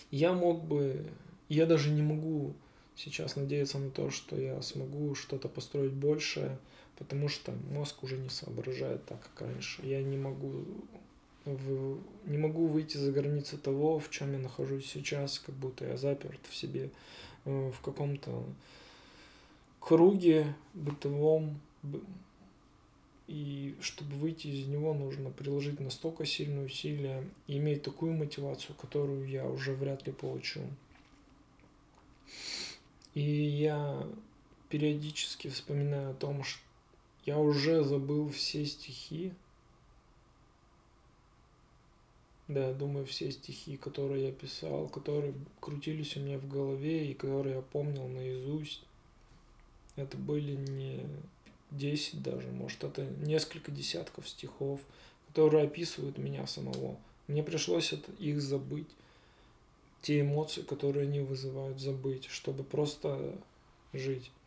Я мог бы, я даже не могу сейчас надеяться на то, что я смогу что-то построить большее, потому что мозг уже не соображает так, как раньше. Я не могу выйти за границы того, в чем я нахожусь сейчас, как будто я заперт в себе, в каком-то круге бытовом, и чтобы выйти из него, нужно приложить настолько сильные усилия и иметь такую мотивацию, которую я уже вряд ли получу. И я периодически вспоминаю о том, что я уже забыл все стихи. Да, я думаю, все стихи, которые я писал, которые крутились у меня в голове и которые я помнил наизусть, это были не 10 даже, может, это несколько десятков стихов, которые описывают меня самого. Мне пришлось их забыть, те эмоции, которые они вызывают, забыть, чтобы просто жить.